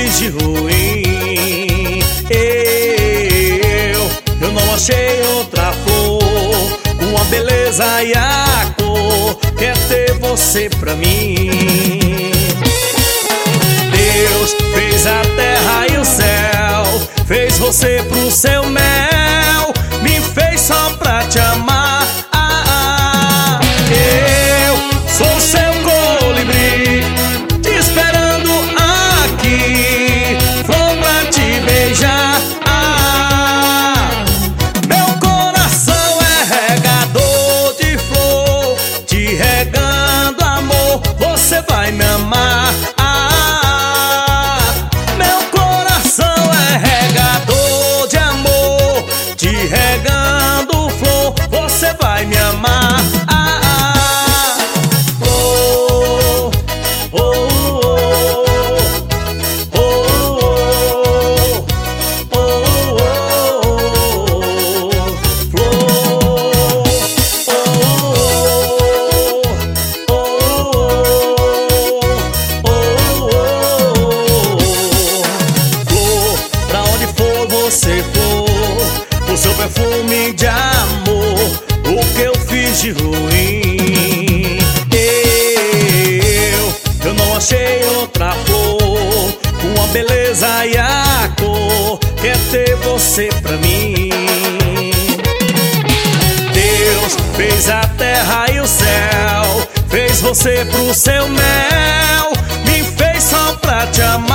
fiz de ruim? Eu não achei outra flor com a beleza e a cor. Quer ter você pra mim. Deus fez a terra e o céu, fez você pro seu mel, me fez só pra te amar. Eu sou seu colibri, te esperando aqui, flor pra te beijar. Meu coração é regador de flor, te regando amor, você vai me amar. Meu coração é regador de amor, te regando flor, você vai me amar. Você for, o seu perfume de amor, o que eu fiz de ruim? Eu não achei outra flor com a beleza e a cor. Quer ter você pra mim. Deus fez a terra e o céu, fez você pro seu mel, me fez só pra te amar.